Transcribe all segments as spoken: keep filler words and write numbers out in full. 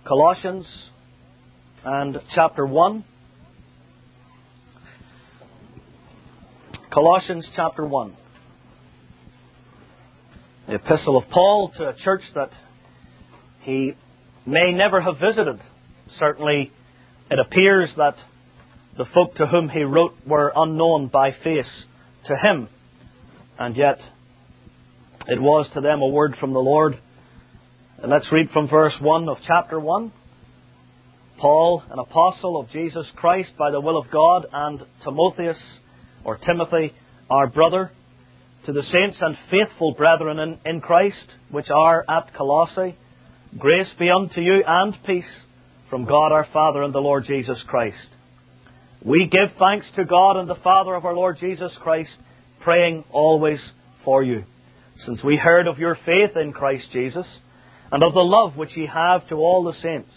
Colossians and chapter one. Colossians chapter one. The epistle of Paul to a church that he may never have visited. Certainly it appears that the folk to whom he wrote were unknown by face to him. And yet it was to them a word from the Lord. And let's read from verse one of chapter one. Paul, an apostle of Jesus Christ by the will of God, and Timotheus, or Timothy, our brother, to the saints and faithful brethren in, in Christ, which are at Colossae, grace be unto you and peace from God our Father and the Lord Jesus Christ. We give thanks to God and the Father of our Lord Jesus Christ, praying always for you, since we heard of your faith in Christ Jesus, and of the love which ye have to all the saints,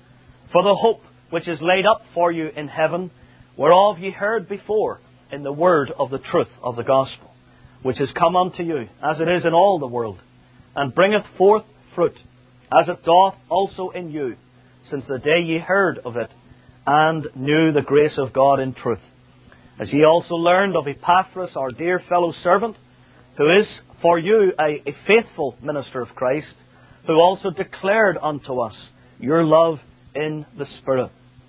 for the hope which is laid up for you in heaven, whereof ye heard before in the word of the truth of the gospel, which is come unto you, as it is in all the world, and bringeth forth fruit, as it doth also in you, since the day ye heard of it, and knew the grace of God in truth. As ye also learned of Epaphras, our dear fellow servant, who is for you a, a faithful minister of Christ, who also declared unto us your love in the Spirit.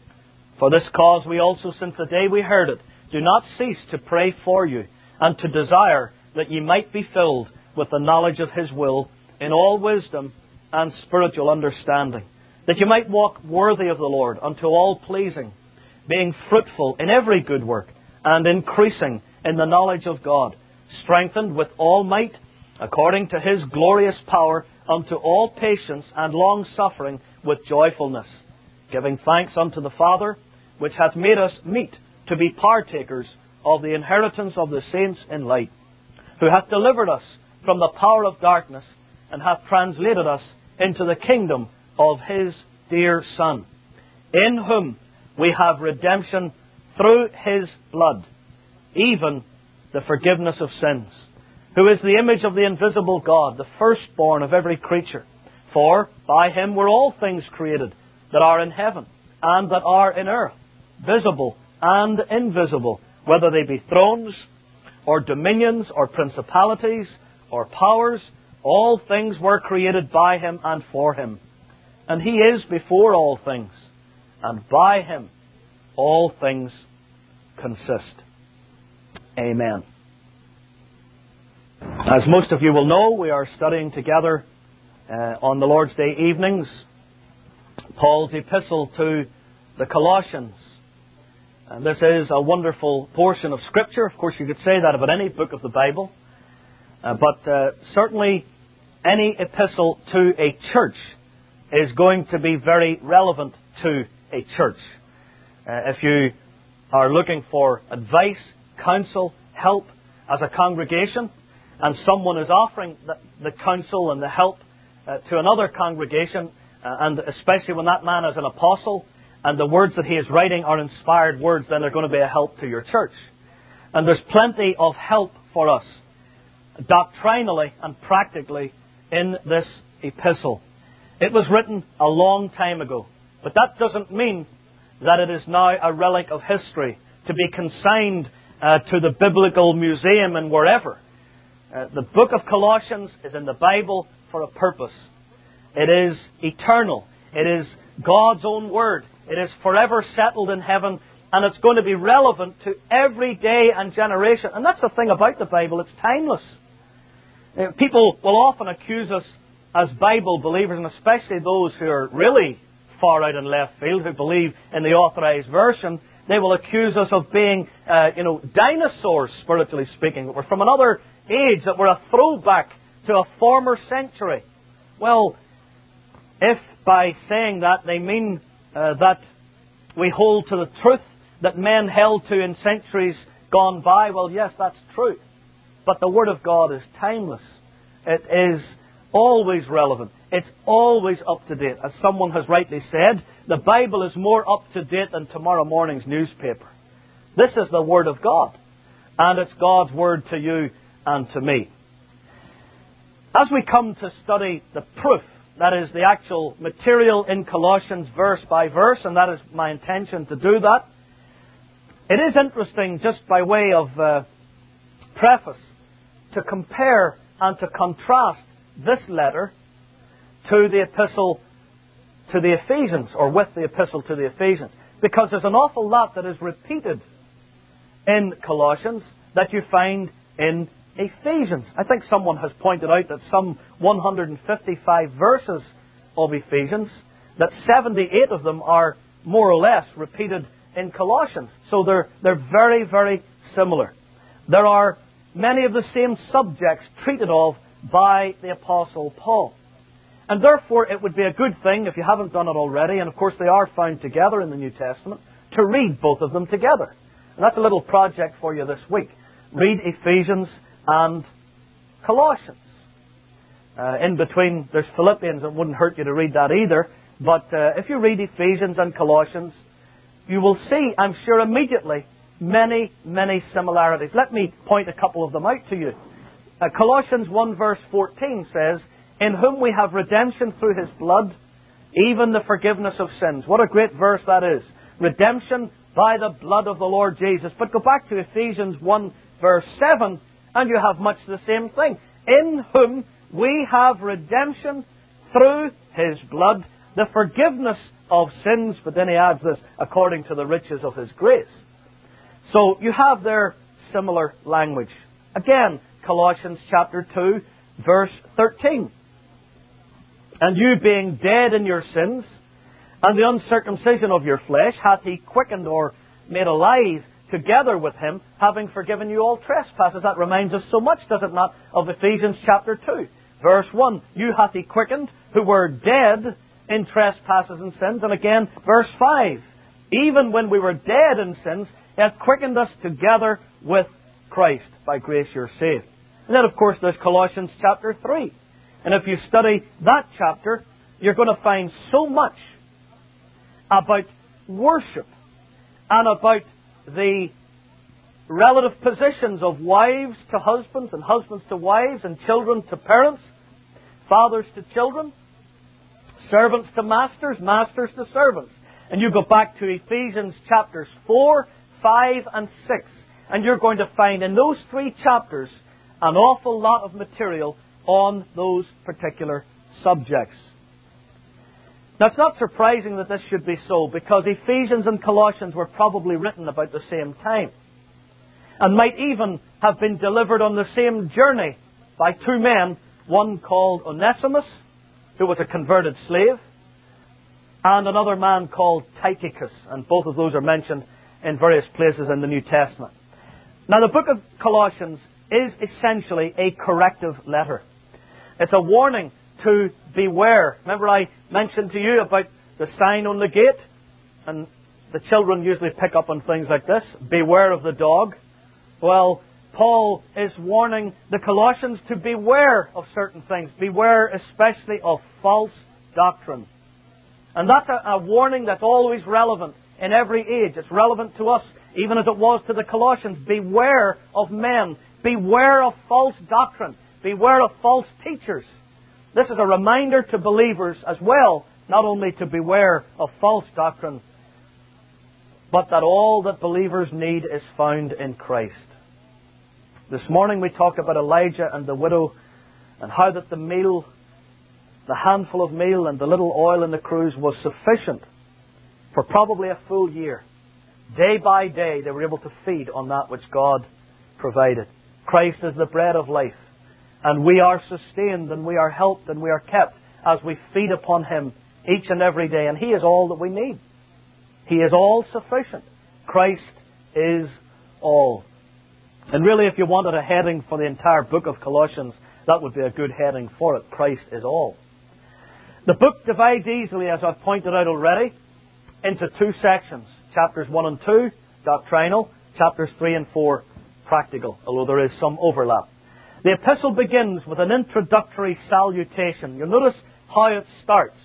For this cause we also, since the day we heard it, do not cease to pray for you, and to desire that ye might be filled with the knowledge of His will, in all wisdom and spiritual understanding, that you might walk worthy of the Lord, unto all pleasing, being fruitful in every good work, and increasing in the knowledge of God, strengthened with all might, according to His glorious power, unto all patience and long-suffering with joyfulness, giving thanks unto the Father, which hath made us meet to be partakers of the inheritance of the saints in light, who hath delivered us from the power of darkness, and hath translated us into the kingdom of His dear Son, in whom we have redemption through His blood, even the forgiveness of sins, who is the image of the invisible God, the firstborn of every creature. For by Him were all things created, that are in heaven and that are in earth, visible and invisible, whether they be thrones, or dominions, or principalities, or powers. All things were created by Him and for Him. And He is before all things, and by Him all things consist. Amen. As most of you will know, we are studying together uh, on the Lord's Day evenings Paul's epistle to the Colossians. And this is a wonderful portion of Scripture. Of course, you could say that about any book of the Bible. Uh, but uh, certainly any epistle to a church is going to be very relevant to a church. Uh, if you are looking for advice, counsel, help as a congregation, and someone is offering the, the counsel and the help uh, to another congregation, uh, and especially when that man is an apostle, and the words that he is writing are inspired words, then they're going to be a help to your church. And there's plenty of help for us, doctrinally and practically, in this epistle. It was written a long time ago, but that doesn't mean that it is now a relic of history to be consigned uh, to the Biblical Museum and wherever. Uh, the book of Colossians is in the Bible for a purpose. It is eternal. It is God's own Word. It is forever settled in heaven, and it's going to be relevant to every day and generation. And that's the thing about the Bible. It's timeless. Uh, people will often accuse us as Bible believers, and especially those who are really far out in left field, who believe in the Authorized Version, they will accuse us of being, uh, you know, dinosaurs, spiritually speaking. That we're from another age, that we're a throwback to a former century. Well, if by saying that they mean uh, that we hold to the truth that men held to in centuries gone by, well, yes, that's true. But the Word of God is timeless. It is always relevant. It's always up to date. As someone has rightly said, the Bible is more up to date than tomorrow morning's newspaper. This is the Word of God. And it's God's Word to you and to me. As we come to study the proof that is the actual material in Colossians verse by verse, and that is my intention to do that. It is interesting, just by way of uh, preface, to compare and to contrast this letter to the epistle to the Ephesians, or with the epistle to the Ephesians, because there's an awful lot that is repeated in Colossians that you find in Ephesians. I think someone has pointed out that some one hundred fifty-five verses of Ephesians, that seventy-eight of them are more or less repeated in Colossians. So they're, they're very, very similar. There are many of the same subjects treated of by the Apostle Paul. And therefore it would be a good thing, if you haven't done it already, and of course they are found together in the New Testament, to read both of them together. And that's a little project for you this week. Read Ephesians and Colossians. Uh, in between, there's Philippians. It wouldn't hurt you to read that either. But uh, if you read Ephesians and Colossians, you will see, I'm sure immediately, many, many similarities. Let me point a couple of them out to you. Uh, Colossians one verse fourteen says, "In whom we have redemption through His blood, even the forgiveness of sins." What a great verse that is. Redemption by the blood of the Lord Jesus. But go back to Ephesians one verse seven, and you have much the same thing. "In whom we have redemption through His blood, the forgiveness of sins," but then he adds this, "according to the riches of His grace." So you have there similar language. Again, Colossians chapter two, verse thirteen. "And you being dead in your sins, and the uncircumcision of your flesh, hath He quickened," or made alive, "together with Him, having forgiven you all trespasses." That reminds us so much, does it not, of Ephesians chapter two, verse one. "You hath He quickened, who were dead in trespasses and sins." And again, verse five. "Even when we were dead in sins, He hath quickened us together with Christ. By grace you're saved." And then, of course, there's Colossians chapter three. And if you study that chapter, you're going to find so much about worship and about the relative positions of wives to husbands and husbands to wives and children to parents, fathers to children, servants to masters, masters to servants. And you go back to Ephesians chapters four, five and six, and you're going to find in those three chapters an awful lot of material on those particular subjects. Now, it's not surprising that this should be so, because Ephesians and Colossians were probably written about the same time, and might even have been delivered on the same journey by two men, one called Onesimus, who was a converted slave, and another man called Tychicus, and both of those are mentioned in various places in the New Testament. Now, the book of Colossians is essentially a corrective letter. It's a warning to beware. Remember I mentioned to you about the sign on the gate? And the children usually pick up on things like this. Beware of the dog. Well, Paul is warning the Colossians to beware of certain things. Beware especially of false doctrine. And that's a, a warning that's always relevant in every age. It's relevant to us, even as it was to the Colossians. Beware of men. Beware of false doctrine. Beware of false teachers. This is a reminder to believers as well, not only to beware of false doctrine, but that all that believers need is found in Christ. This morning we talked about Elijah and the widow, and how that the meal, the handful of meal and the little oil in the cruse was sufficient for probably a full year. Day by day they were able to feed on that which God provided. Christ is the bread of life. And we are sustained and we are helped and we are kept as we feed upon Him each and every day. And He is all that we need. He is all sufficient. Christ is all. And really, if you wanted a heading for the entire book of Colossians, that would be a good heading for it. Christ is all. The book divides easily, as I've pointed out already, into two sections. Chapters one and two, doctrinal. Chapters three and four, practical, although there is some overlap. The epistle begins with an introductory salutation. You'll notice how it starts.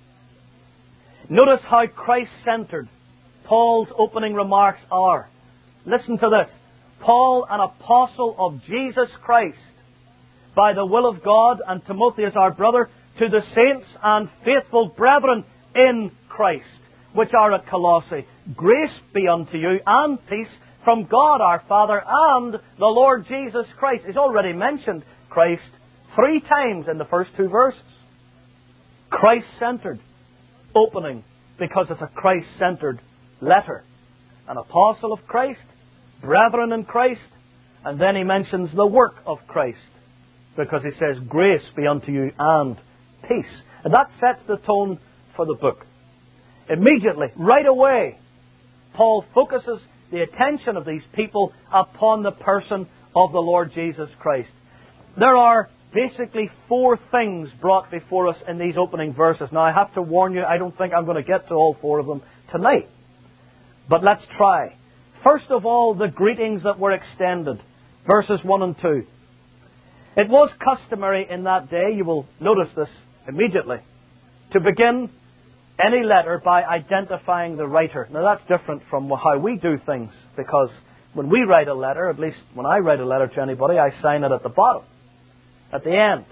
Notice how Christ-centered Paul's opening remarks are. Listen to this. Paul, an apostle of Jesus Christ, by the will of God, and Timotheus, our brother, to the saints and faithful brethren in Christ, which are at Colossae. Grace be unto you and peace from God our Father and the Lord Jesus Christ. He's already mentioned Christ three times in the first two verses. Christ-centered opening, because it's a Christ-centered letter. An apostle of Christ, brethren in Christ, and then he mentions the work of Christ, because he says, grace be unto you and peace. And that sets the tone for the book. Immediately, right away, Paul focuses the attention of these people upon the person of the Lord Jesus Christ. There are basically four things brought before us in these opening verses. Now, I have to warn you, I don't think I'm going to get to all four of them tonight. But let's try. First of all, the greetings that were extended. Verses one and two. It was customary in that day, you will notice this immediately, to begin any letter by identifying the writer. Now that's different from how we do things, because when we write a letter, at least when I write a letter to anybody, I sign it at the bottom, at the end.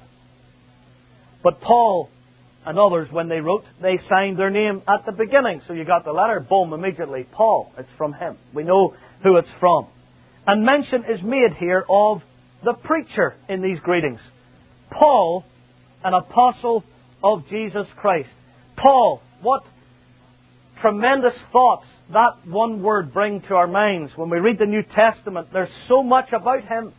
But Paul and others, when they wrote, they signed their name at the beginning. So you got the letter, boom, immediately, Paul, it's from him. We know who it's from. And mention is made here of the preacher in these greetings. Paul, an apostle of Jesus Christ. Paul, what tremendous thoughts that one word brings to our minds. When we read the New Testament, there's so much about him.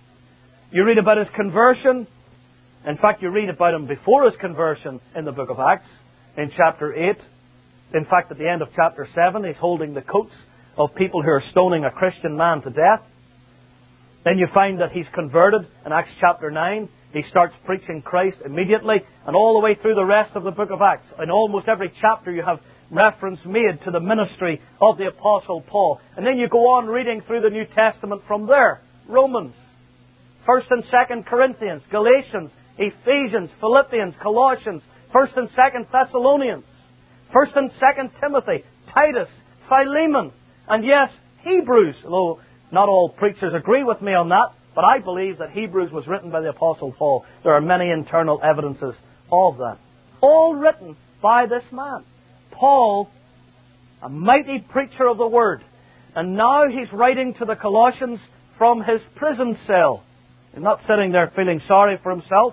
You read about his conversion. In fact, you read about him before his conversion in the book of Acts, in chapter eight. In fact, at the end of chapter seven, he's holding the coats of people who are stoning a Christian man to death. Then you find that he's converted in Acts chapter nine. He starts preaching Christ immediately, and all the way through the rest of the book of Acts. In almost every chapter you have reference made to the ministry of the Apostle Paul. And then you go on reading through the New Testament from there. Romans, First and Second Corinthians, Galatians, Ephesians, Philippians, Colossians, First and Second Thessalonians, First and Second Timothy, Titus, Philemon, and yes, Hebrews, although not all preachers agree with me on that, but I believe that Hebrews was written by the Apostle Paul. There are many internal evidences of that. All written by this man. Paul, a mighty preacher of the Word. And now he's writing to the Colossians from his prison cell. He's not sitting there feeling sorry for himself.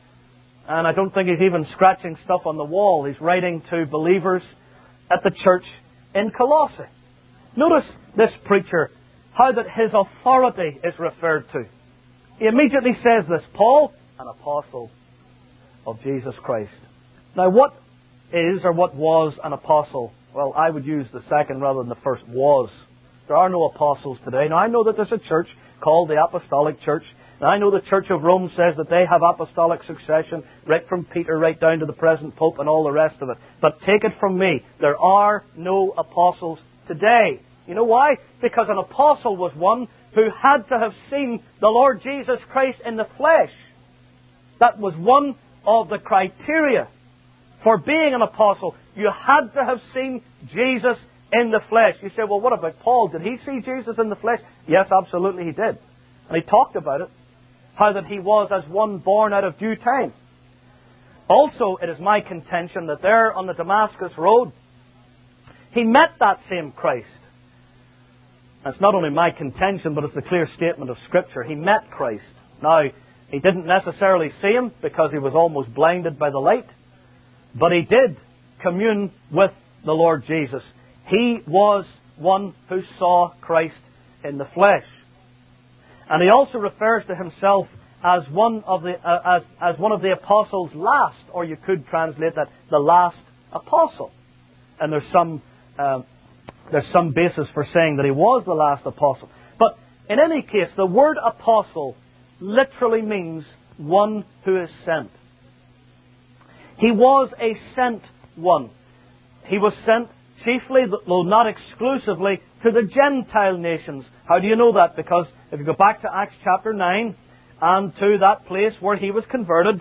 And I don't think he's even scratching stuff on the wall. He's writing to believers at the church in Colossae. Notice this preacher, how that his authority is referred to. He immediately says this, Paul, an apostle of Jesus Christ. Now what is or what was an apostle? Well, I would use the second rather than the first, was. There are no apostles today. Now I know that there's a church called the Apostolic Church. Now I know the Church of Rome says that they have apostolic succession, right from Peter right down to the present Pope and all the rest of it. But take it from me, there are no apostles today. You know why? Because an apostle was one who had to have seen the Lord Jesus Christ in the flesh. That was one of the criteria for being an apostle. You had to have seen Jesus in the flesh. You say, well, what about Paul? Did he see Jesus in the flesh? Yes, absolutely he did. And he talked about it. How that he was as one born out of due time. Also, it is my contention that there on the Damascus road, he met that same Christ. That's not only my contention, but it's the clear statement of Scripture. He met Christ. Now, he didn't necessarily see him because he was almost blinded by the light. But he did commune with the Lord Jesus. He was one who saw Christ in the flesh. And he also refers to himself as one of the uh, as as one of the apostles last, or you could translate that the last apostle. And there's some uh, there's some basis for saying that he was the last apostle. But in any case, the word apostle literally means one who is sent. He was a sent one. He was sent chiefly, though not exclusively, to the Gentile nations. How do you know that? Because if you go back to Acts chapter nine and to that place where he was converted,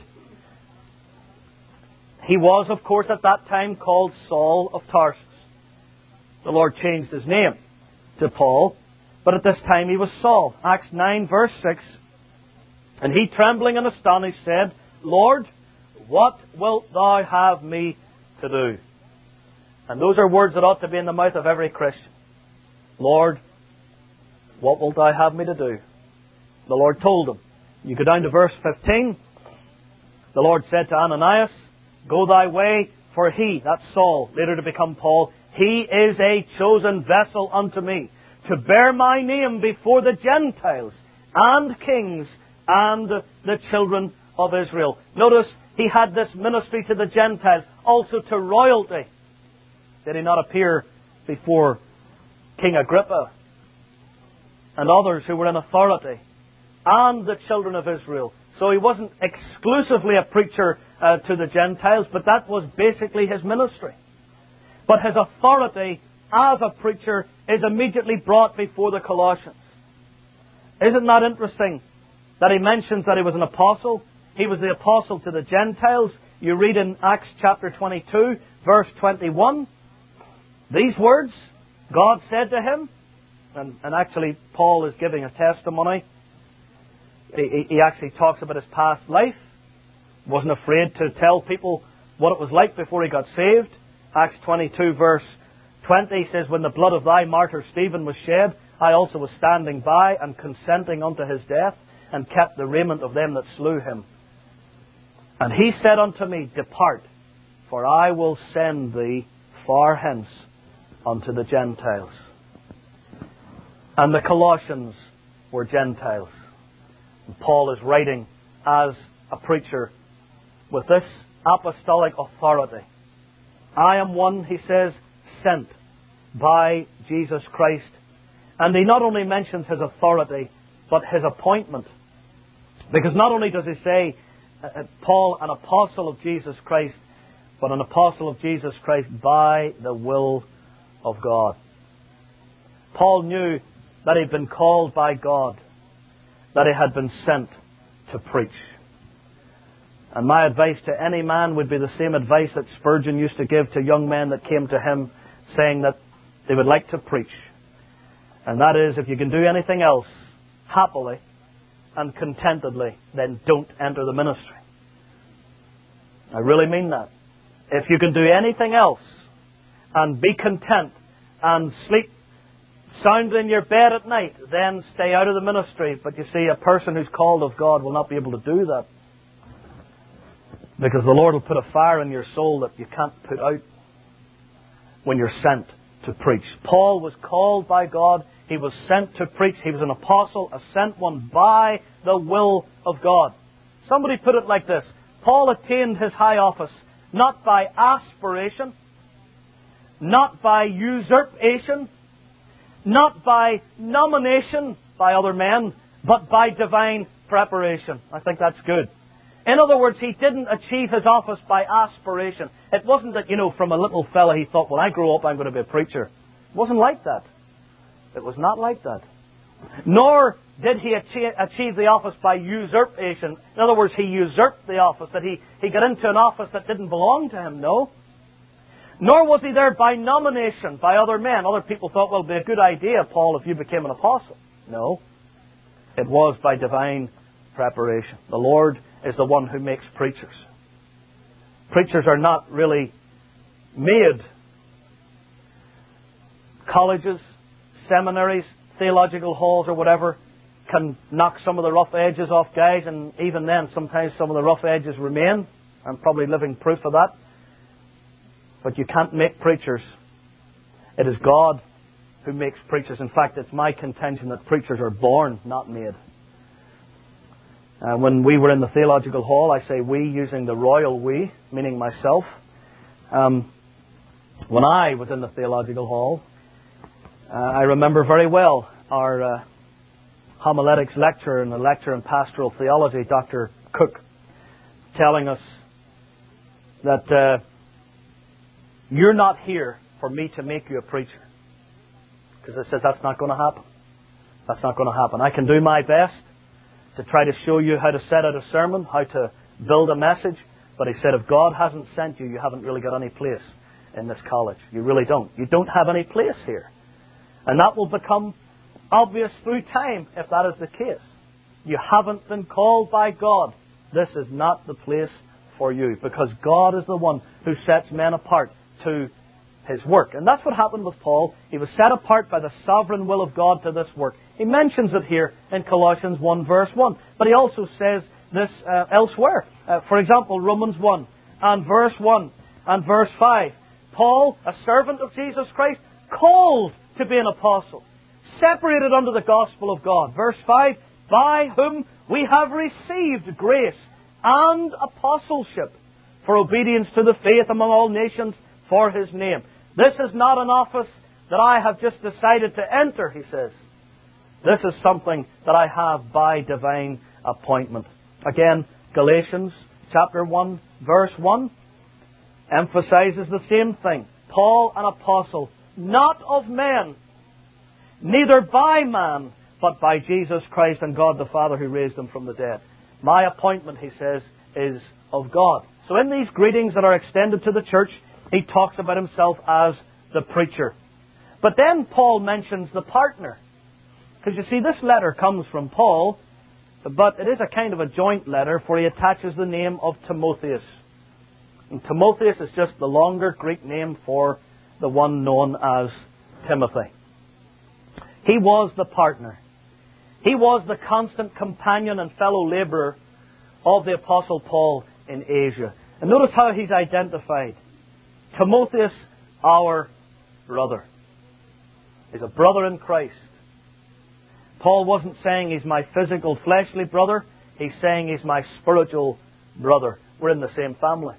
he was, of course, at that time called Saul of Tarsus. The Lord changed his name to Paul, but at this time he was Saul. Acts nine verse six, and he, trembling and astonished, said, Lord, what wilt thou have me to do? And those are words that ought to be in the mouth of every Christian. Lord, what wilt thou have me to do? The Lord told him. You go down to verse fifteen. The Lord said to Ananias, go thy way, for he, that's Saul, later to become Paul, he is a chosen vessel unto me, to bear my name before the Gentiles and kings and the children of Israel. Notice, he had this ministry to the Gentiles, also to royalty. Did he not appear before King Agrippa and others who were in authority, and the children of Israel? So he wasn't exclusively a preacher uh, to the Gentiles, but that was basically his ministry. But his authority as a preacher is immediately brought before the Colossians. Isn't that interesting that he mentions that he was an apostle? He was the apostle to the Gentiles. You read in Acts chapter twenty-two, verse twenty-one, these words, God said to him, and, and actually Paul is giving a testimony. He, he actually talks about his past life. Wasn't afraid to tell people what it was like before he got saved. Acts twenty-two verse twenty says, when the blood of thy martyr Stephen was shed, I also was standing by and consenting unto his death, and kept the raiment of them that slew him. And he said unto me, depart, for I will send thee far hence unto the Gentiles. And the Colossians were Gentiles. And Paul is writing as a preacher with this apostolic authority. I am one, he says, sent by Jesus Christ. And he not only mentions his authority, but his appointment. Because not only does he say, uh, Paul, an apostle of Jesus Christ, but an apostle of Jesus Christ by the will of God. Paul knew that he'd been called by God, that he had been sent to preach. And my advice to any man would be the same advice that Spurgeon used to give to young men that came to him, saying that they would like to preach. And that is, if you can do anything else happily and contentedly, then don't enter the ministry. I really mean that. If you can do anything else and be content and sleep sound in your bed at night, then stay out of the ministry. But you see, a person who's called of God will not be able to do that. Because the Lord will put a fire in your soul that you can't put out when you're sent to preach. Paul was called by God. He was sent to preach. He was an apostle, a sent one by the will of God. Somebody put it like this. Paul attained his high office not by aspiration, not by usurpation, not by nomination by other men, but by divine preparation. I think that's good. In other words, he didn't achieve his office by aspiration. It wasn't that, you know, from a little fella he thought, when I grow up I'm going to be a preacher. It wasn't like that. It was not like that. Nor did he achieve the office by usurpation. In other words, he usurped the office, that he, he got into an office that didn't belong to him. No. Nor was he there by nomination by other men. Other people thought, well, it would be a good idea, Paul, if you became an apostle. No. It was by divine preparation. The Lord is the one who makes preachers. Preachers are not really made. Colleges, seminaries, theological halls or whatever can knock some of the rough edges off guys, and even then sometimes some of the rough edges remain. I'm probably living proof of that. But you can't make preachers. It is God who makes preachers. In fact, it's my contention that preachers are born, not made. Uh, when we were in the theological hall, I say we using the royal we, meaning myself. Um, when I was in the theological hall, uh, I remember very well our uh, homiletics lecturer and the lecturer in pastoral theology, Doctor Cook, telling us that uh, you're not here for me to make you a preacher. Because it says that's not going to happen. That's not going to happen. I can do my best to try to show you how to set out a sermon, how to build a message. But he said, if God hasn't sent you, you haven't really got any place in this college. You really don't. You don't have any place here. And that will become obvious through time if that is the case. You haven't been called by God. This is not the place for you, because God is the one who sets men apart to His work. And that's what happened with Paul. He was set apart by the sovereign will of God to this work. He mentions it here in Colossians one verse one. But he also says this uh, elsewhere. Uh, for example, Romans one and verse one and verse five. Paul, a servant of Jesus Christ, called to be an apostle, separated unto the gospel of God. Verse five, by whom we have received grace and apostleship for obedience to the faith among all nations for His name. This is not an office that I have just decided to enter, he says. This is something that I have by divine appointment. Again, Galatians chapter one, verse one, emphasizes the same thing. Paul, an apostle, not of men, neither by man, but by Jesus Christ and God the Father who raised Him from the dead. My appointment, he says, is of God. So in these greetings that are extended to the church, he talks about himself as the preacher. But then Paul mentions the partner. Because you see, this letter comes from Paul, but it is a kind of a joint letter, for he attaches the name of Timotheus. And Timotheus is just the longer Greek name for the one known as Timothy. He was the partner. He was the constant companion and fellow labourer of the Apostle Paul in Asia. And notice how he's identified. Timotheus, our brother. He's a brother in Christ. Paul wasn't saying he's my physical, fleshly brother. He's saying he's my spiritual brother. We're in the same family.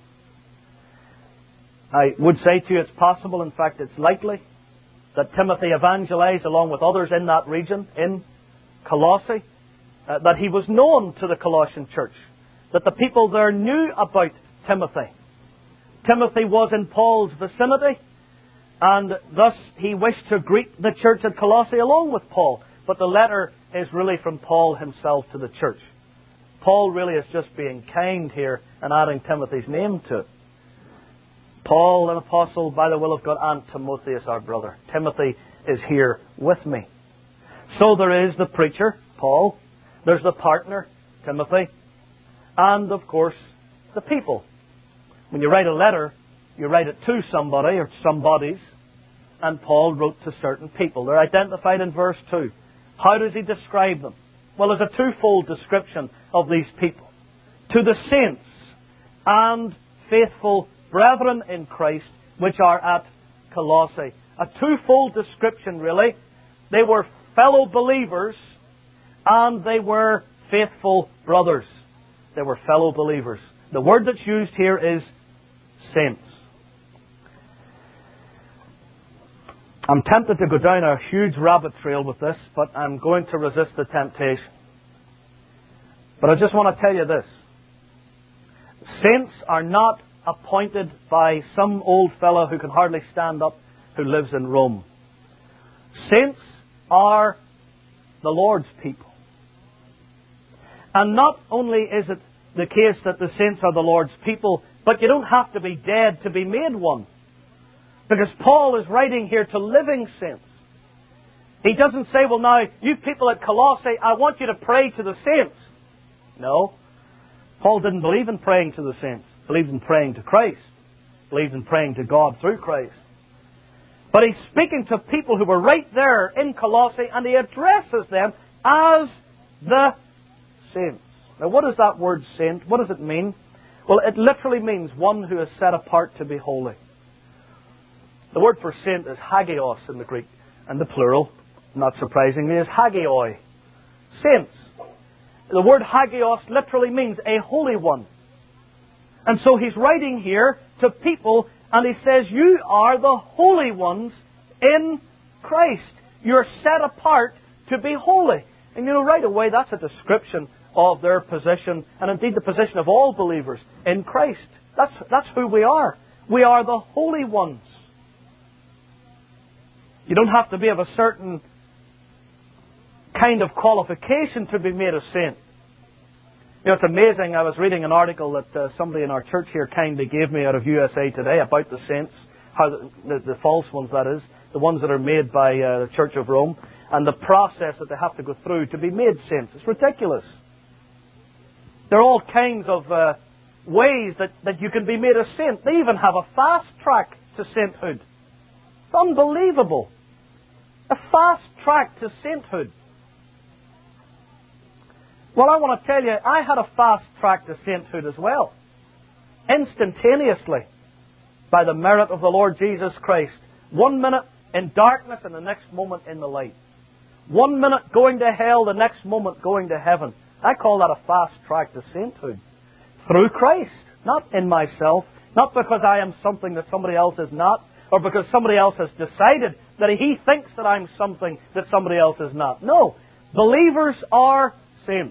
I would say to you it's possible, in fact it's likely, that Timothy evangelized along with others in that region, in Colossae, uh, that he was known to the Colossian church, that the people there knew about Timothy. Timothy was in Paul's vicinity, and thus he wished to greet the church at Colossae along with Paul. But the letter is really from Paul himself to the church. Paul really is just being kind here and adding Timothy's name to it. Paul, an apostle by the will of God, and Timotheus, our brother. Timothy is here with me. So there is the preacher, Paul. There's the partner, Timothy. And, of course, the people. When you write a letter, you write it to somebody or somebodies. And Paul wrote to certain people. They're identified in verse two. How does he describe them? Well, there's a twofold description of these people. To the saints and faithful brethren in Christ, which are at Colossae. A twofold description, really. They were fellow believers and they were faithful brothers. They were fellow believers. The word that's used here is saints. I'm tempted to go down a huge rabbit trail with this, but I'm going to resist the temptation. But I just want to tell you this. Saints are not appointed by some old fellow who can hardly stand up, who lives in Rome. Saints are the Lord's people. And not only is it the case that the saints are the Lord's people, but you don't have to be dead to be made one. Because Paul is writing here to living saints. He doesn't say, well now, you people at Colossae, I want you to pray to the saints. No. Paul didn't believe in praying to the saints. He believed in praying to Christ. He believed in praying to God through Christ. But he's speaking to people who were right there in Colossae, and he addresses them as the saints. Now what is that word saint? What does it mean? Well, it literally means one who is set apart to be holy. The word for saint is hagios in the Greek, and the plural, not surprisingly, is hagioi. Saints. The word hagios literally means a holy one. And so he's writing here to people, and he says, you are the holy ones in Christ. You're set apart to be holy. And you know, right away, that's a description of their position, and indeed the position of all believers in Christ. That's, that's who we are. We are the holy ones. You don't have to be of a certain kind of qualification to be made a saint. You know, it's amazing. I was reading an article that uh, somebody in our church here kindly gave me out of U S A Today about the saints, how the, the, the false ones, that is, the ones that are made by uh, the Church of Rome, and the process that they have to go through to be made saints. It's ridiculous. There are all kinds of uh, ways that, that you can be made a saint. They even have a fast track to sainthood. It's unbelievable. A fast track to sainthood. Well, I want to tell you, I had a fast track to sainthood as well. Instantaneously, by the merit of the Lord Jesus Christ. One minute in darkness and the next moment in the light. One minute going to hell, the next moment going to heaven. I call that a fast track to sainthood. Through Christ, not in myself, not because I am something that somebody else is not, or because somebody else has decided that he thinks that I'm something that somebody else is not. No, believers are saints.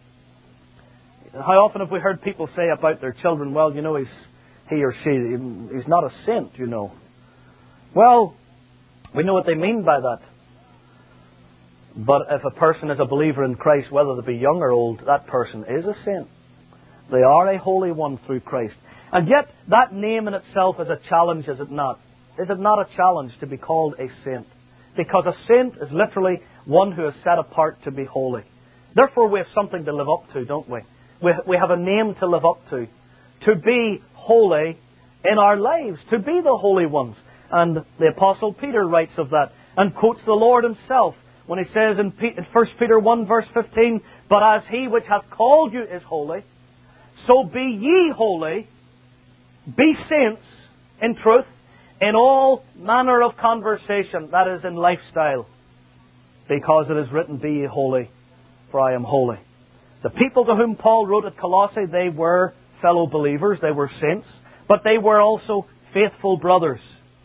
How often have we heard people say about their children, well, you know, he's, he or she, he's not a saint, you know. Well, we know what they mean by that. But if a person is a believer in Christ, whether they be young or old, that person is a saint. They are a holy one through Christ. And yet, that name in itself is a challenge, is it not? Is it not a challenge to be called a saint? Because a saint is literally one who is set apart to be holy. Therefore, we have something to live up to, don't we? We, we have a name to live up to. To be holy in our lives. To be the holy ones. And the Apostle Peter writes of that and quotes the Lord Himself when he says in First Peter one verse fifteen, but as He which hath called you is holy, so be ye holy, be saints in truth, in all manner of conversation, that is in lifestyle, because it is written, be ye holy, for I am holy. The people to whom Paul wrote at Colossae, they were fellow believers, they were saints, but they were also faithful brothers.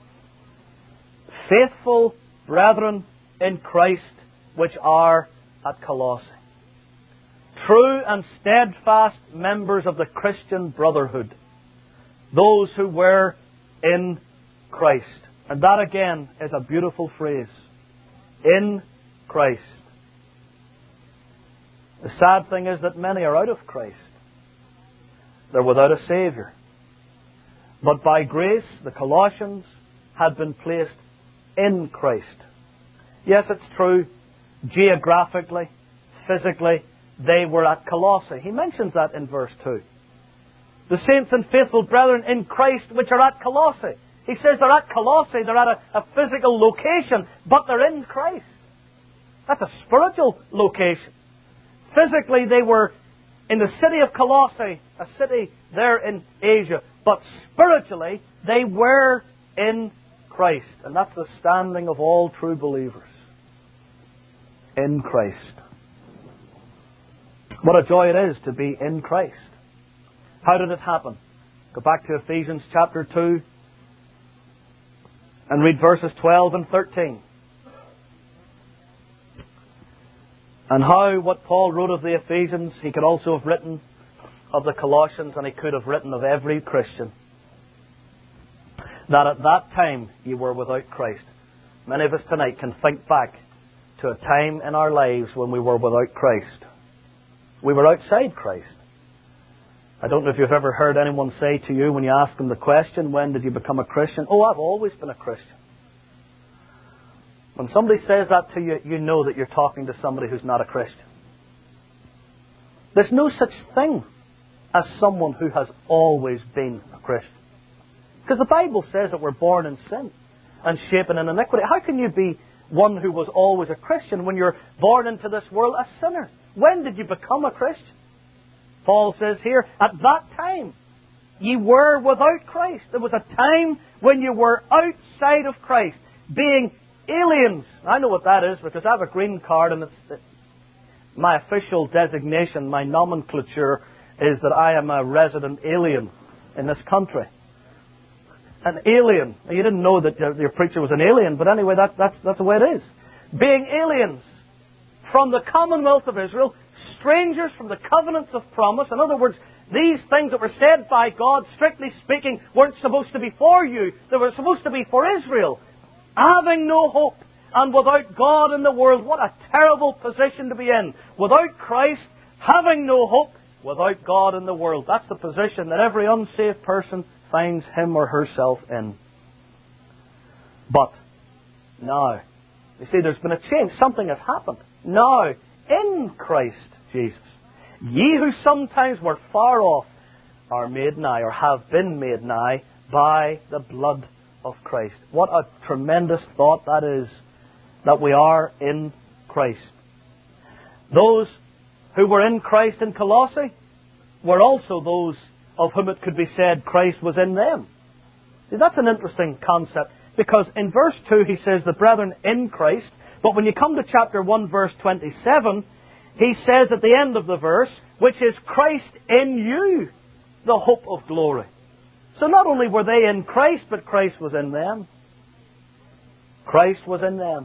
Faithful brethren in Christ, which are at Colossae. True and steadfast members of the Christian brotherhood. Those who were in Christ. And that again is a beautiful phrase. In Christ. The sad thing is that many are out of Christ. They're without a Saviour. But by grace, the Colossians had been placed in Christ. Yes, it's true. Geographically, physically, they were at Colossae. He mentions that in verse two. The saints and faithful brethren in Christ which are at Colossae. He says they're at Colossae, they're at a, a physical location, but they're in Christ. That's a spiritual location. Physically, they were in the city of Colossae, a city there in Asia. But spiritually, they were in Christ. And that's the standing of all true believers. In Christ. What a joy it is to be in Christ. How did it happen? Go back to Ephesians chapter two and read verses twelve and thirteen. And how what Paul wrote of the Ephesians, he could also have written of the Colossians, and he could have written of every Christian. That at that time you were without Christ. Many of us tonight can think back to a time in our lives when we were without Christ. We were outside Christ. I don't know if you've ever heard anyone say to you when you ask them the question, when did you become a Christian? Oh, I've always been a Christian. When somebody says that to you, you know that you're talking to somebody who's not a Christian. There's no such thing as someone who has always been a Christian. Because the Bible says that we're born in sin and shapen in iniquity. How can you be one who was always a Christian when you're born into this world a sinner? When did you become a Christian? Paul says here, at that time, ye were without Christ. There was a time when you were outside of Christ, being aliens. I know what that is because I have a green card and it's my official designation, my nomenclature is that I am a resident alien in this country. An alien. You didn't know that your preacher was an alien, but anyway, that, that's, that's the way it is. Being aliens from the commonwealth of Israel, strangers from the covenants of promise. In other words, these things that were said by God, strictly speaking, weren't supposed to be for you. They were supposed to be for Israel. Having no hope and without God in the world. What a terrible position to be in. Without Christ, having no hope, without God in the world. That's the position that every unsaved person finds him or herself in. But now, you see, there's been a change. Something has happened. Now, in Christ Jesus, ye who sometimes were far off are made nigh, or have been made nigh, by the blood of Christ. What a tremendous thought that is, that we are in Christ. Those who were in Christ in Colossae were also those of whom it could be said Christ was in them. See, that's an interesting concept, because in verse two he says, the brethren in Christ, but when you come to chapter one, verse twenty-seven, he says at the end of the verse, which is Christ in you, the hope of glory. So not only were they in Christ, but Christ was in them. Christ was in them.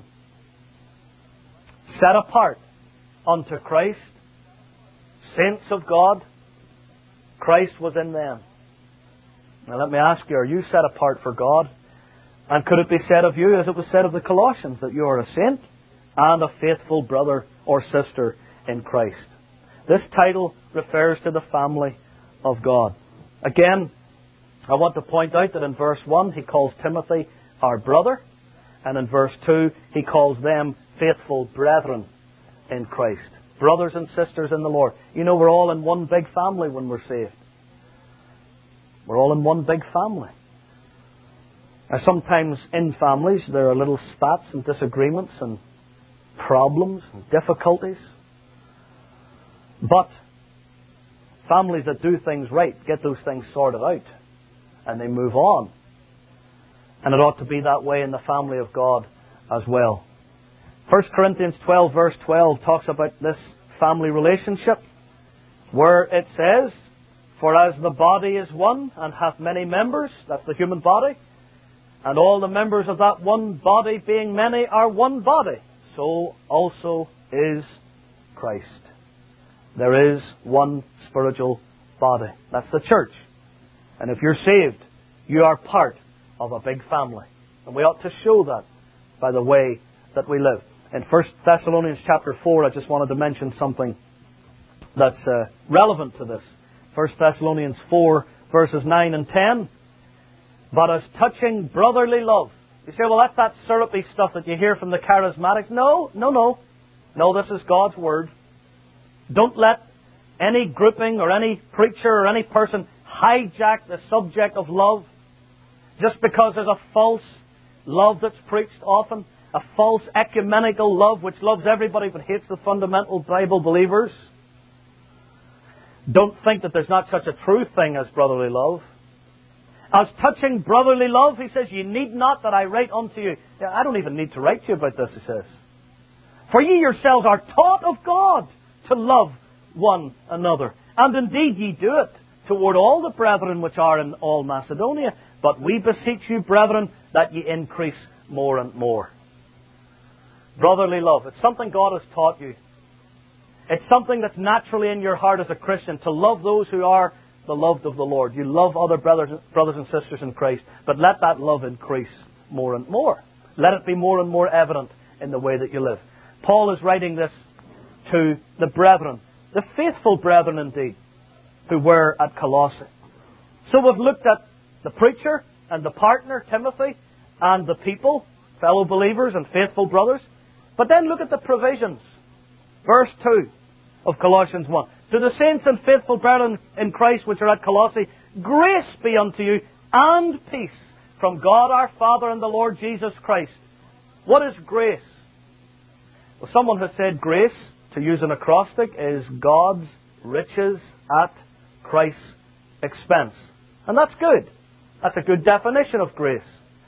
Set apart unto Christ, saints of God, Christ was in them. Now let me ask you, are you set apart for God? And could it be said of you, as it was said of the Colossians, that you are a saint and a faithful brother or sister in Christ? This title refers to the family of God. Again, I want to point out that in verse one he calls Timothy our brother, and in verse two he calls them faithful brethren in Christ. Brothers and sisters in the Lord. You know, we're all in one big family when we're saved. We're all in one big family. Now, sometimes in families there are little spats and disagreements and problems and difficulties. But families that do things right get those things sorted out and they move on. And it ought to be that way in the family of God as well. First Corinthians twelve verse twelve talks about this family relationship, where it says, for as the body is one and hath many members, that's the human body, and all the members of that one body being many are one body, so also is Christ. There is one spiritual body. That's the church. And if you're saved, you are part of a big family. And we ought to show that by the way that we live. In First Thessalonians chapter four, I just wanted to mention something that's uh, relevant to this. First Thessalonians four, verses nine and ten. But as touching brotherly love. You say, well, that's that syrupy stuff that you hear from the charismatics. No, no, no. No, this is God's Word. Don't let any grouping or any preacher or any person hijack the subject of love just because there's a false love that's preached often. A false ecumenical love which loves everybody but hates the fundamental Bible believers. Don't think that there's not such a true thing as brotherly love. As touching brotherly love, he says, ye need not that I write unto you. Yeah, I don't even need to write to you about this, he says. For ye yourselves are taught of God to love one another. And indeed ye do it toward all the brethren which are in all Macedonia. But we beseech you, brethren, that ye increase more and more. Brotherly love. It's something God has taught you. It's something that's naturally in your heart as a Christian, to love those who are the loved of the Lord. You love other brothers, brothers and sisters in Christ, but let that love increase more and more. Let it be more and more evident in the way that you live. Paul is writing this to the brethren, the faithful brethren indeed, who were at Colossae. So we've looked at the preacher and the partner, Timothy, and the people, fellow believers and faithful brothers. But then look at the provisions. Verse two of Colossians one. To the saints and faithful brethren in Christ which are at Colossae, grace be unto you and peace from God our Father and the Lord Jesus Christ. What is grace? Well, someone has said grace, to use an acrostic, is God's riches at Christ's expense. And that's good. That's a good definition of grace.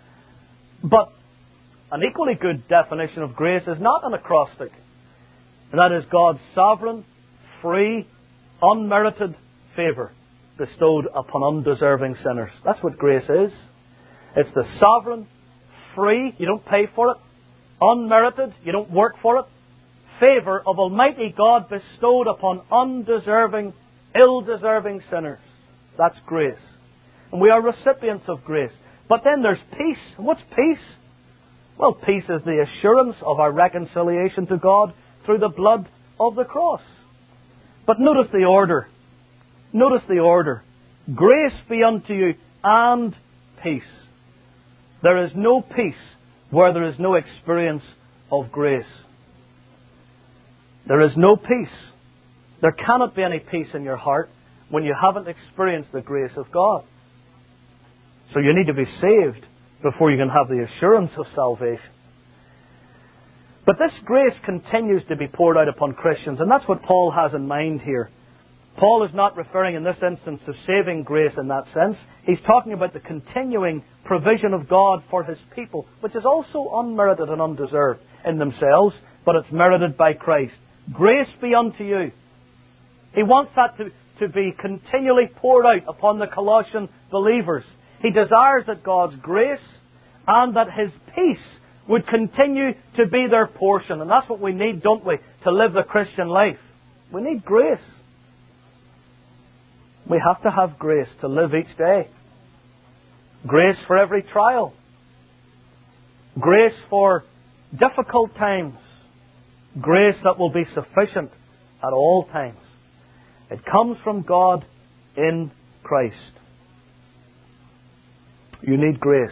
But an equally good definition of grace is not an acrostic. And that is God's sovereign, free, unmerited favour bestowed upon undeserving sinners. That's what grace is. It's the sovereign, free, you don't pay for it, unmerited, you don't work for it, favour of Almighty God bestowed upon undeserving, ill-deserving sinners. That's grace. And we are recipients of grace. But then there's peace. And what's peace? Well, peace is the assurance of our reconciliation to God through the blood of the cross. But notice the order. Notice the order. Grace be unto you and peace. There is no peace where there is no experience of grace. There is no peace. There cannot be any peace in your heart when you haven't experienced the grace of God. So you need to be saved before you can have the assurance of salvation. But this grace continues to be poured out upon Christians, and that's what Paul has in mind here. Paul is not referring in this instance to saving grace in that sense. He's talking about the continuing provision of God for His people, which is also unmerited and undeserved in themselves, but it's merited by Christ. Grace be unto you. He wants that to, to be continually poured out upon the Colossian believers. He desires that God's grace and that His peace would continue to be their portion. And that's what we need, don't we, to live the Christian life. We need grace. We have to have grace to live each day. Grace for every trial. Grace for difficult times. Grace that will be sufficient at all times. It comes from God in Christ. You need grace.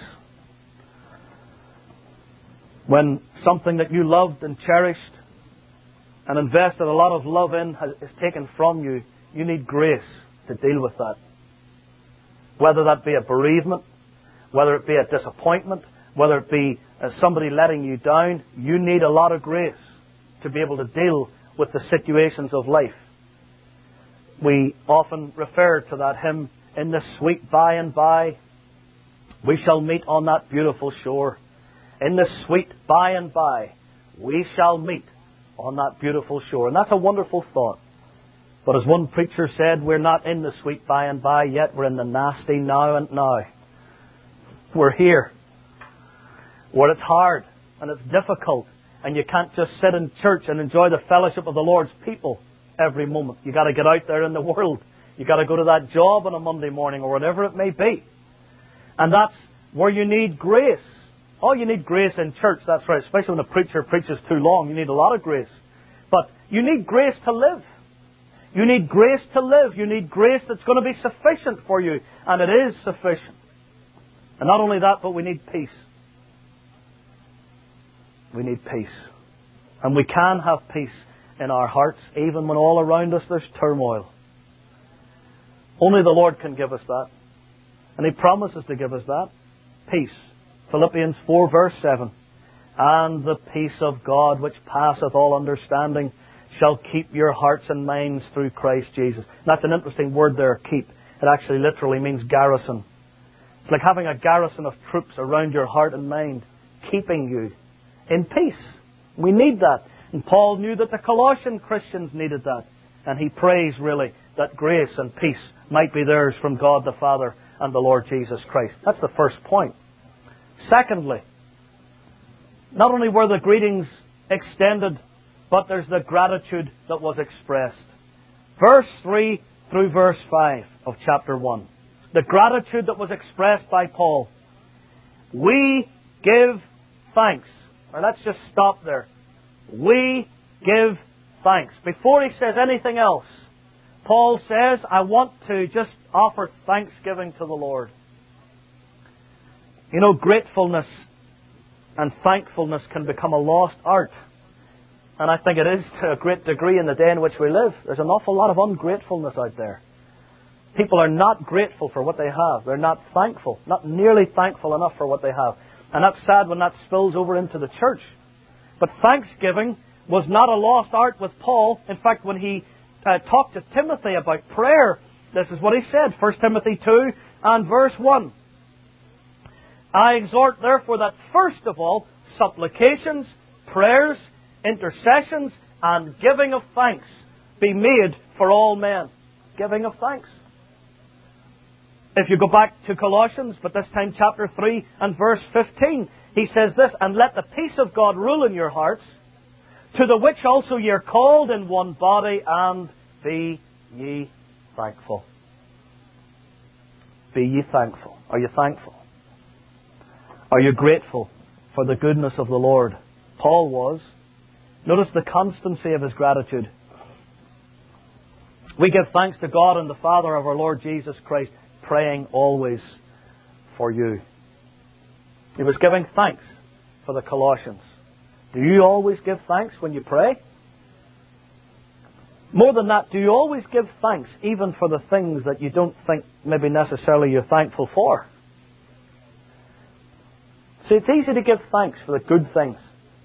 When something that you loved and cherished and invested a lot of love in is taken from you, you need grace to deal with that. Whether that be a bereavement, whether it be a disappointment, whether it be somebody letting you down, you need a lot of grace to be able to deal with the situations of life. We often refer to that hymn, "In the sweet by and by, we shall meet on that beautiful shore. In the sweet by and by, we shall meet on that beautiful shore." And that's a wonderful thought. But as one preacher said, we're not in the sweet by and by yet, we're in the nasty now and now. We're here, where it's hard and it's difficult, and you can't just sit in church and enjoy the fellowship of the Lord's people every moment. You've got to get out there in the world. You've got to go to that job on a Monday morning or whatever it may be. And that's where you need grace. Oh, you need grace in church, that's right. Especially when a preacher preaches too long, you need a lot of grace. But you need grace to live. You need grace to live. You need grace that's going to be sufficient for you. And it is sufficient. And not only that, but we need peace. We need peace. And we can have peace in our hearts, even when all around us there's turmoil. Only the Lord can give us that. And He promises to give us that. Peace. Philippians four verse seven. "And the peace of God which passeth all understanding shall keep your hearts and minds through Christ Jesus." And that's an interesting word there, keep. It actually literally means garrison. It's like having a garrison of troops around your heart and mind, keeping you in peace. We need that. And Paul knew that the Colossian Christians needed that. And he prays, really, that grace and peace might be theirs from God the Father and the Lord Jesus Christ. That's the first point. Secondly, not only were the greetings extended, but there's the gratitude that was expressed. Verse three through verse five of chapter one. The gratitude that was expressed by Paul. We give thanks. Or let's just stop there. We give thanks. Before he says anything else, Paul says, I want to just offer thanksgiving to the Lord. You know, gratefulness and thankfulness can become a lost art. And I think it is to a great degree in the day in which we live. There's an awful lot of ungratefulness out there. People are not grateful for what they have. They're not thankful, not nearly thankful enough for what they have. And that's sad when that spills over into the church. But thanksgiving was not a lost art with Paul. In fact, when he uh, talked to Timothy about prayer, this is what he said, First Timothy two and verse one. I exhort therefore that first of all, supplications, prayers, intercessions, and giving of thanks be made for all men. Giving of thanks. If you go back to Colossians, but this time chapter three and verse fifteen, he says this, and let the peace of God rule in your hearts, to the which also ye are called in one body, and be ye thankful. Be ye thankful. Are you thankful? Are you grateful for the goodness of the Lord? Paul was. Notice the constancy of his gratitude. We give thanks to God and the Father of our Lord Jesus Christ, praying always for you. He was giving thanks for the Colossians. Do you always give thanks when you pray? More than that, do you always give thanks, even for the things that you don't think maybe necessarily you're thankful for? See, it's easy to give thanks for the good things.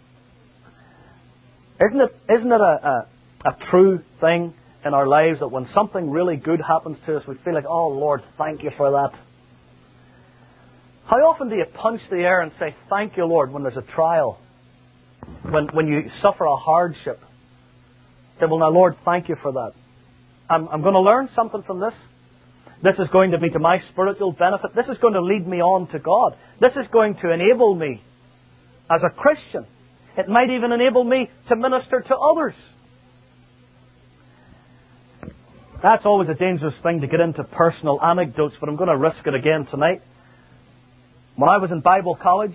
Isn't it, isn't it a, a, a true thing in our lives that when something really good happens to us, we feel like, oh Lord, thank you for that? How often do you punch the air and say, thank you, Lord, when there's a trial? When, when you suffer a hardship? Say, well, now, Lord, thank you for that. I'm, I'm going to learn something from this. This is going to be to my spiritual benefit. This is going to lead me on to God. This is going to enable me as a Christian. It might even enable me to minister to others. That's always a dangerous thing, to get into personal anecdotes, but I'm going to risk it again tonight. When I was in Bible college,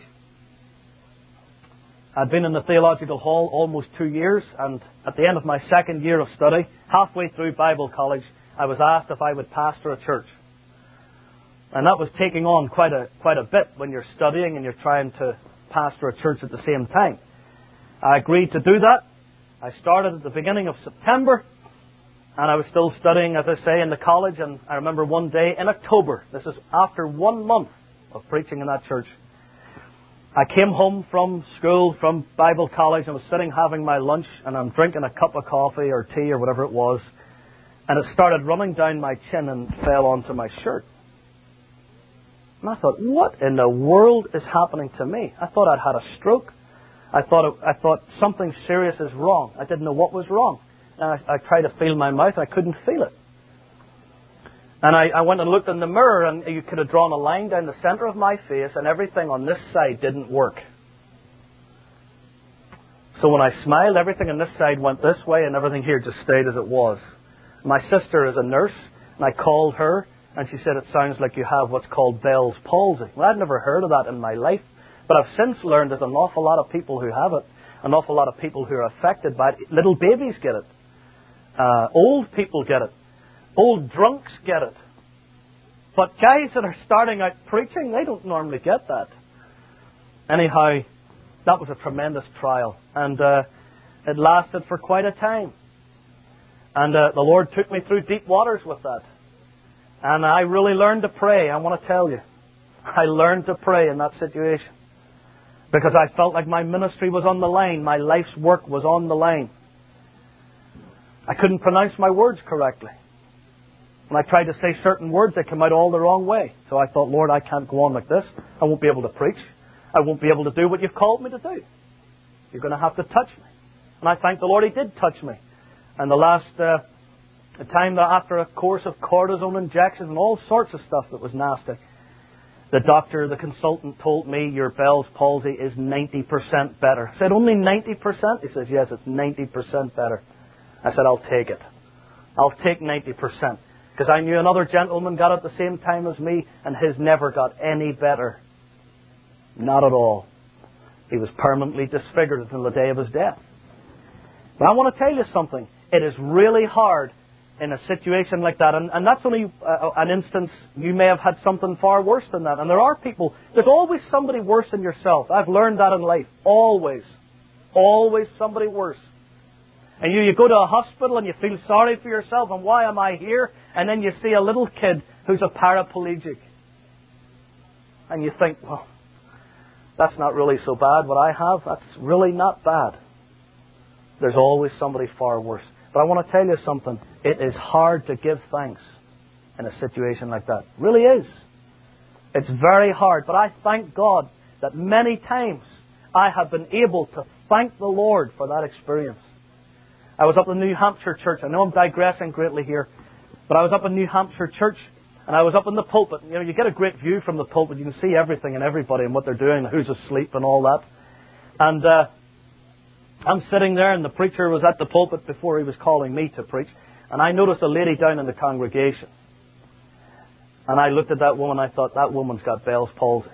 I'd been in the theological hall almost two years, and at the end of my second year of study, halfway through Bible college, I was asked if I would pastor a church. And that was taking on quite a quite a bit when you're studying and you're trying to pastor a church at the same time. I agreed to do that. I started at the beginning of September, and I was still studying, as I say, in the college. And I remember one day in October, this is after one month of preaching in that church, I came home from school, from Bible college, and was sitting having my lunch, and I'm drinking a cup of coffee or tea or whatever it was, and it started running down my chin and fell onto my shirt. And I thought, what in the world is happening to me? I thought I'd had a stroke. I thought it, I thought something serious is wrong. I didn't know what was wrong. And I, I tried to feel my mouth, and I couldn't feel it. And I, I went and looked in the mirror, and you could have drawn a line down the center of my face, and everything on this side didn't work. So when I smiled, everything on this side went this way, and everything here just stayed as it was. My sister is a nurse, and I called her, and she said, it sounds like you have what's called Bell's palsy. Well, I'd never heard of that in my life, but I've since learned there's an awful lot of people who have it, an awful lot of people who are affected by it. Little babies get it. Uh, old people get it. Old drunks get it. But guys that are starting out preaching, they don't normally get that. Anyhow, that was a tremendous trial. And uh, it lasted for quite a time. And uh, the Lord took me through deep waters with that. And I really learned to pray, I want to tell you. I learned to pray in that situation. Because I felt like my ministry was on the line. My life's work was on the line. I couldn't pronounce my words correctly. When I tried to say certain words, they came out all the wrong way. So I thought, Lord, I can't go on like this. I won't be able to preach. I won't be able to do what you've called me to do. You're going to have to touch me. And I thank the Lord He did touch me. And the last uh, time that after a course of cortisone injections and all sorts of stuff that was nasty, the doctor, the consultant told me, your Bell's palsy is ninety percent better. I said, only ninety percent? He says, yes, it's ninety percent better. I said, I'll take it. I'll take ninety percent. Because I knew another gentleman got it the same time as me, and his never got any better. Not at all. He was permanently disfigured until the day of his death. But I want to tell you something. It is really hard in a situation like that. And, and that's only uh, an instance. You may have had something far worse than that. And there are people, there's always somebody worse than yourself. I've learned that in life. Always. Always somebody worse. And you, you go to a hospital and you feel sorry for yourself, and why am I here? And then you see a little kid who's a paraplegic. And you think, well, that's not really so bad what I have. That's really not bad. There's always somebody far worse. But I want to tell you something. It is hard to give thanks in a situation like that. It really is. It's very hard. But I thank God that many times I have been able to thank the Lord for that experience. I was up in the New Hampshire church. I know I'm digressing greatly here. But I was up in New Hampshire church, and I was up in the pulpit. You know, you get a great view from the pulpit. You can see everything and everybody and what they're doing, and who's asleep and all that. And uh, I'm sitting there, and the preacher was at the pulpit before he was calling me to preach. And I noticed a lady down in the congregation. And I looked at that woman, and I thought, that woman's got Bell's palsy.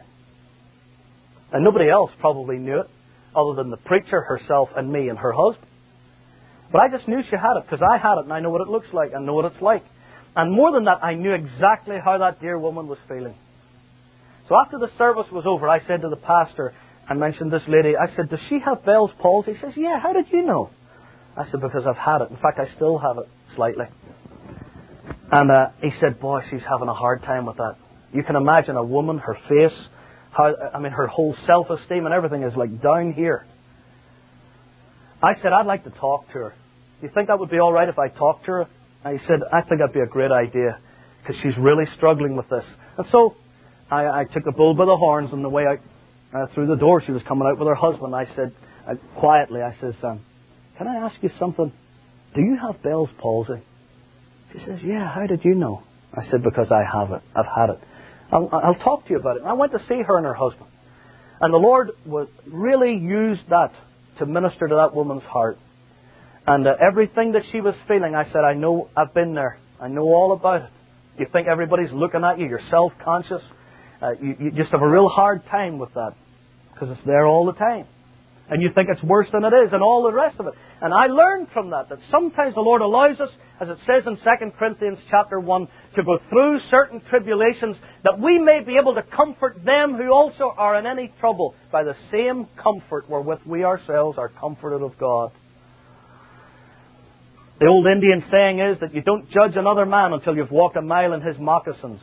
And nobody else probably knew it, other than the preacher, herself, and me, and her husband. But I just knew she had it, because I had it, and I know what it looks like, and know what it's like. And more than that, I knew exactly how that dear woman was feeling. So after the service was over, I said to the pastor, I mentioned this lady, I said, does she have Bell's palsy? He says, yeah, how did you know? I said, because I've had it. In fact, I still have it, slightly. And uh, he said, boy, she's having a hard time with that. You can imagine a woman, her face, how, I mean, her whole self-esteem and everything is like down here. I said, I'd like to talk to her. Do you think that would be all right if I talked to her? And he said, I think that'd be a great idea, because she's really struggling with this. And so I, I took the bull by the horns, and the way I, uh, through the door, she was coming out with her husband. I said, uh, quietly, I says, um, can I ask you something? Do you have Bell's palsy? She says, yeah, how did you know? I said, because I have it. I've had it. I'll, I'll talk to you about it. And I went to see her and her husband. And the Lord was really used that to minister to that woman's heart. And uh, everything that she was feeling, I said, I know, I've been there. I know all about it. You think everybody's looking at you. You're self-conscious. Uh, you, you just have a real hard time with that, because it's there all the time. And you think it's worse than it is, and all the rest of it. And I learned from that, that sometimes the Lord allows us, as it says in Second Corinthians chapter one, to go through certain tribulations, that we may be able to comfort them who also are in any trouble by the same comfort wherewith we ourselves are comforted of God. The old Indian saying is that you don't judge another man until you've walked a mile in his moccasins.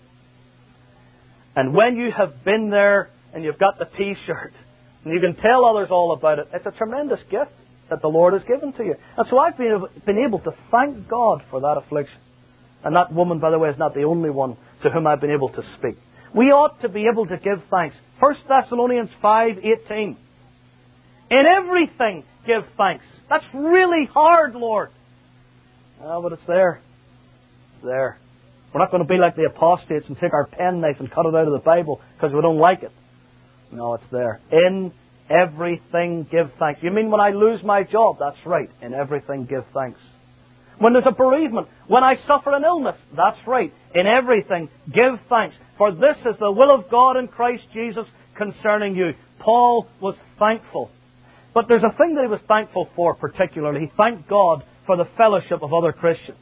And when you have been there and you've got the T-shirt, and you can tell others all about it, it's a tremendous gift that the Lord has given to you. And so I've been, been able to thank God for that affliction. And that woman, by the way, is not the only one to whom I've been able to speak. We ought to be able to give thanks. First Thessalonians five eighteen. In everything give thanks. That's really hard, Lord. Oh, but it's there. It's there. We're not going to be like the apostates and take our penknife and cut it out of the Bible because we don't like it. No, it's there. In everything give thanks. You mean when I lose my job? That's right. In everything give thanks. When there's a bereavement, when I suffer an illness, that's right. In everything give thanks. For this is the will of God in Christ Jesus concerning you. Paul was thankful. But there's a thing that he was thankful for particularly. He thanked God for the fellowship of other Christians.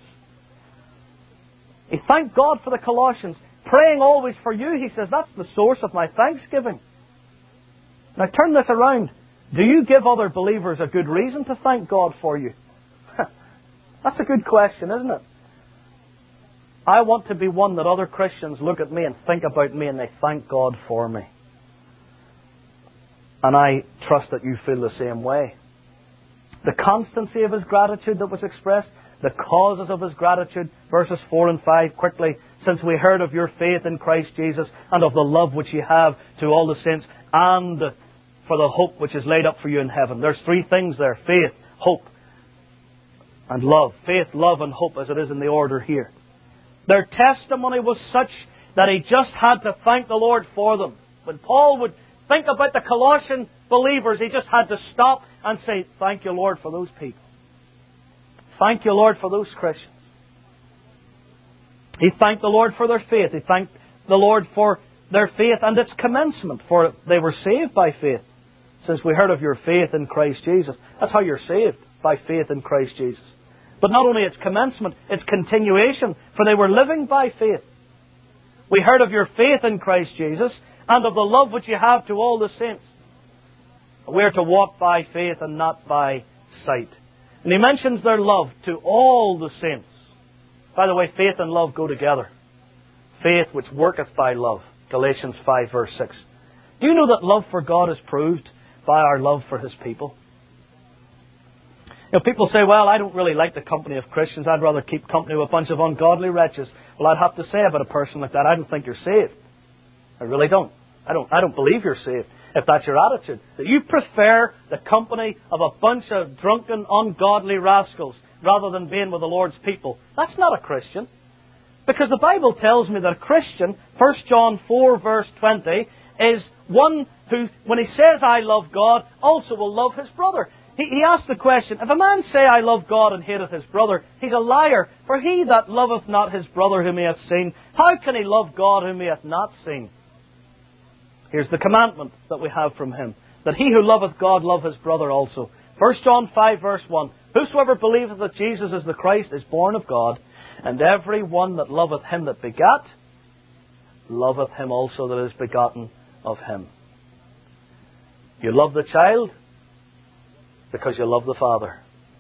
He thanked God for the Colossians. Praying always for you, he says, that's the source of my thanksgiving. Now turn this around. Do you give other believers a good reason to thank God for you? That's a good question, isn't it? I want to be one that other Christians look at me and think about me and they thank God for me. And I trust that you feel the same way. The constancy of his gratitude that was expressed, the causes of his gratitude, verses four and five, quickly. Since we heard of your faith in Christ Jesus and of the love which you have to all the saints and for the hope which is laid up for you in heaven. There's three things there. Faith, hope, and love. Faith, love, and hope as it is in the order here. Their testimony was such that he just had to thank the Lord for them. When Paul would think about the Colossian believers, he just had to stop and say, thank you, Lord, for those people. Thank you, Lord, for those Christians. He thanked the Lord for their faith. He thanked the Lord for their faith and its commencement, for they were saved by faith. Since we heard of your faith in Christ Jesus. That's how you're saved, by faith in Christ Jesus. But not only its commencement, its continuation, for they were living by faith. We heard of your faith in Christ Jesus and of the love which you have to all the saints. We are to walk by faith and not by sight. And he mentions their love to all the saints. By the way, faith and love go together. Faith which worketh by love. Galatians five verse six. Do you know that love for God is proved by our love for His people? You know, people say, well, I don't really like the company of Christians. I'd rather keep company with a bunch of ungodly wretches. Well, I'd have to say about a person like that, I don't think you're saved. I really don't. I don't, I don't believe you're saved, if that's your attitude. That you prefer the company of a bunch of drunken, ungodly rascals rather than being with the Lord's people. That's not a Christian. Because the Bible tells me that a Christian, First John four verse twenty, is one who, when he says, I love God, also will love his brother. He, he asked the question, if a man say, I love God and hateth his brother, he's a liar. For he that loveth not his brother whom he hath seen, how can he love God whom he hath not seen? Here's the commandment that we have from him, that he who loveth God love his brother also. First John five verse one, whosoever believeth that Jesus is the Christ is born of God, and every one that loveth him that begat, loveth him also that is begotten of him. You love the child because you love the Father.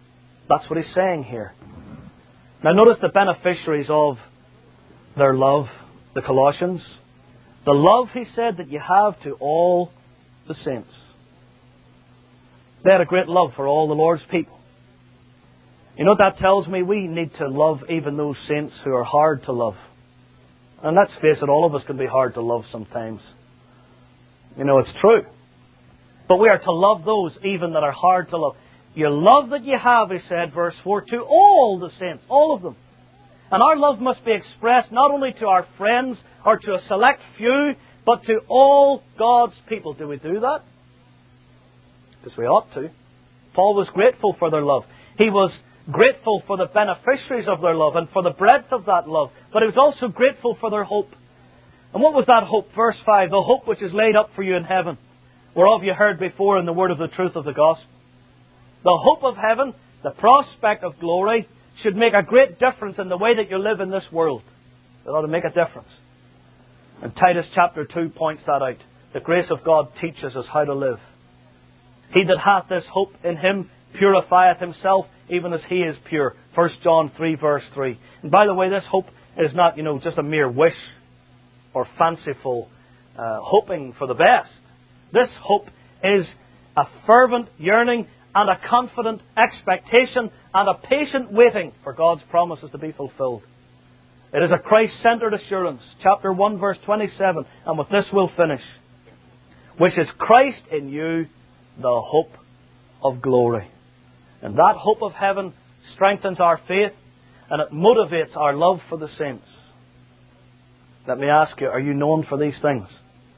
That's what he's saying here. Now notice the beneficiaries of their love, the Colossians. The love, he said, that you have to all the saints. They had a great love for all the Lord's people. You know what that tells me? We need to love even those saints who are hard to love. And let's face it, all of us can be hard to love sometimes. You know, it's true. But we are to love those even that are hard to love. Your love that you have, he said, verse four, to all the saints, all of them. And our love must be expressed not only to our friends or to a select few, but to all God's people. Do we do that? Because we ought to. Paul was grateful for their love. He was grateful for the beneficiaries of their love and for the breadth of that love. But he was also grateful for their hope. And what was that hope? Verse five, the hope which is laid up for you in heaven, whereof you heard before in the word of the truth of the gospel. The hope of heaven, the prospect of glory, should make a great difference in the way that you live in this world. It ought to make a difference. And Titus chapter two points that out. The grace of God teaches us how to live. He that hath this hope in him purifieth himself, even as he is pure. First John three verse three. And by the way, this hope is not, you know, just a mere wish or fanciful uh, hoping for the best. This hope is a fervent yearning and a confident expectation and a patient waiting for God's promises to be fulfilled. It is a Christ-centered assurance. Chapter one verse twenty-seven. And with this we'll finish. Which is Christ in you, the hope of glory. And that hope of heaven strengthens our faith and it motivates our love for the saints. Let me ask you, are you known for these things?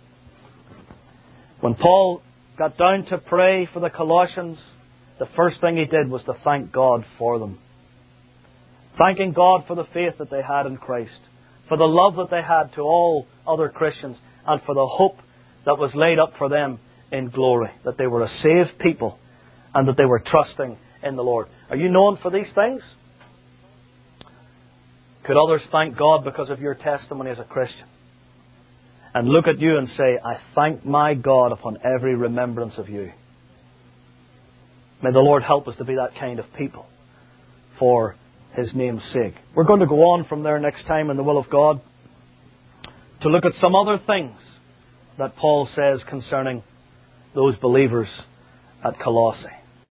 When Paul got down to pray for the Colossians, the first thing he did was to thank God for them. Thanking God for the faith that they had in Christ, for the love that they had to all other Christians, and for the hope that was laid up for them in glory, that they were a saved people and that they were trusting in the Lord. Are you known for these things? Could others thank God because of your testimony as a Christian? And look at you and say, I thank my God upon every remembrance of you. May the Lord help us to be that kind of people for His name's sake. We're going to go on from there next time in the will of God to look at some other things that Paul says concerning those believers at Colossae.